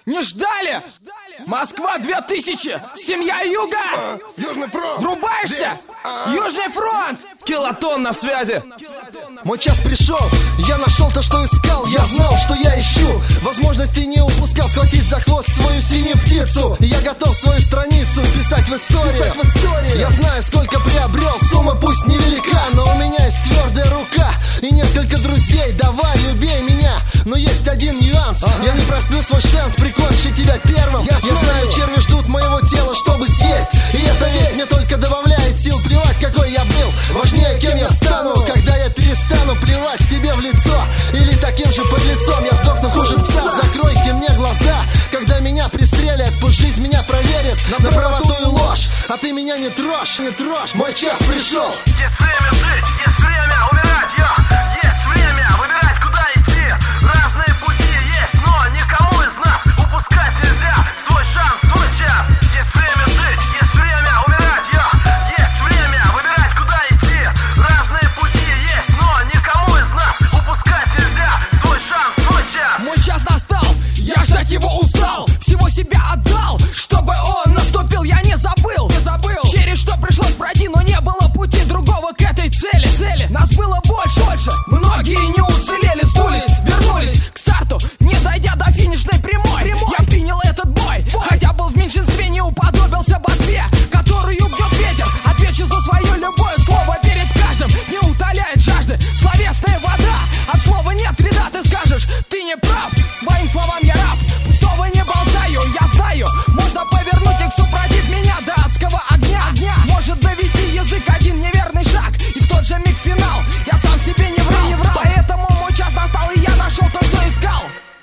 Не ждали? Москва 2000! Семья Юга! Южный фронт! Врубаешься? Южный фронт! Килотон на связи. Мой час пришел, я нашел то, что искал. Я знал, что я ищу, возможности не упускал. Схватить за хвост свою синюю птицу. И я готов свою страницу писать в историю. Я знаю, сколько приобрел, сумма пусть невелика, но у меня есть твердая рука и несколько друзей. Давай, любей меня, но есть один нюанс. Я не просплю свой шанс прикончить тебя первым. Я знаю, черви ждут моего тела, чтобы съесть. И эта весть мне только добавляет сил. Плевать, какой я был, важнее, кем я стану. Когда я перестану плевать тебе в лицо, или таким же подлецом я сдохну хуже пса. Закройте мне глаза, когда меня пристрелят. Пусть жизнь меня проверит на правоту и ложь. А ты меня не трожь, не трожь. Мой час пришел. Есть время жить, есть время умирать, есть время выбирать, куда идти. Разные пути есть, но никому из нас упускать нельзя свой шанс, свой час. Есть время жить, есть время умирать, есть время выбирать, куда идти. Разные пути есть, но никому из нас упускать нельзя свой шанс, свой час. Мой час настал, я ждать его устал. Всего себя отдал, чтобы он наступил, я не забыл. Через что пришлось пройти, но не было пути другого к этой цели. Нас было больше, многие не уцелели, сдулись, вернулись к старту, не дойдя до финишной прямой. Я принял этот бой, хотя был в меньшинстве, не уподобился ботве, которую бьет ветер. Отвечу за свою любое слово перед каждым, не утоляет жажды словесная вода. От слова нет вреда, ты скажешь, ты не прав. Своим словам я раб, пустого не болтаю. Я знаю, можно повернуть их супротив меня до адского огня. Может довести язык один неверный шаг, и в тот же миг финал. Я сам себе не врал, поэтому мой час настал, и я нашел то, что искал.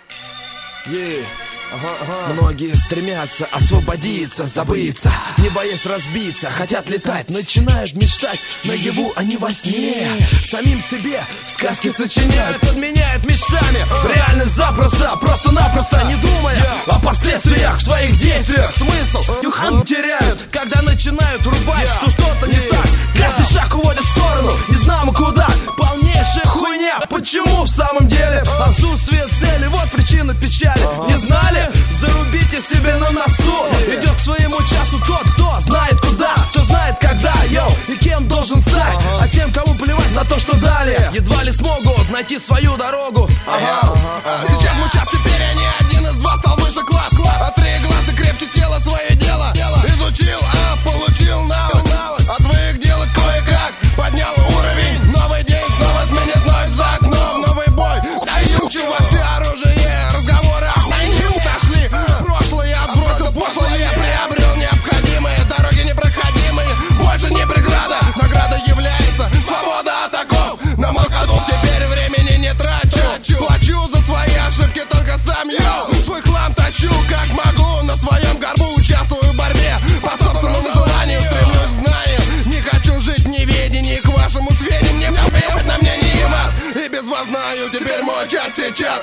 Многие стремятся освободиться, забыться, не боясь разбиться, хотят летать, начинают мечтать наяву, а не во сне. Самим себе сказки сочиняют, подменяют мечтами реальность запросто, просто-напросто, не думая о последствиях в своих действиях. Смысл юхан теряют, когда начинают рубать, что что-то не так. Каждый шаг уводит в сторону, не знамо куда. Полнейшая хуйня, почему в самом деле? Отсутствие цели, вот причина печали. Не знали? Зарубите себе на носу. Идет к своему часу тот, кто знает куда, кто знает когда, и кем должен стать. А тем, кому плевать на то, что далее, едва ли смогут найти свою дорогу. Сейчас мой час, теперь я не один из два, стал выше класс. Острее глаз и крепче тело, свое дело изучил, получил навык. А твоих делать кое-как поднял уровень. Новый день снова сменит ночь за окном. Новый бой, чего все оружие, разговоры охуенные ушли. Прошлое отбросил, пошлое приобрел необходимые. Дороги непроходимые, больше не преграда. Награда является свобода от оков. На мой ходу теперь времени не трачу. Плачу за свои ошибки только сам я. Свой хлам тащу как могу, на своем горбу участвую в борьбе. По собственному желанию стремлюсь к знанию. Не хочу жить в неведении, к вашему сведению. Мне плевать на мне не вас, и без вас знаю, теперь мой час сейчас.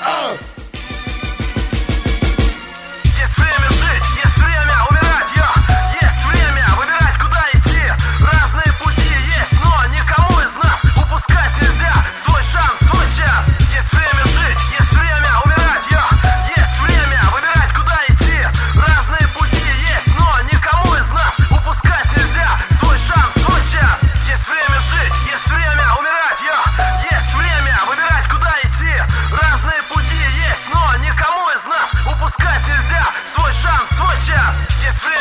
Есть время жить, есть время умирать, есть время выбирать, куда идти. Разные пути есть, но никому из нас упускать нельзя свой шанс, свой час. Есть время жить, есть время умирать, есть время выбирать, куда идти. Разные пути есть, но никому из нас упускать нельзя свой шанс, свой час. Есть время жить, есть время умирать, есть время выбирать, куда идти. Разные пути есть, но никому из нас упускать нельзя свой шанс, свой час. Есть время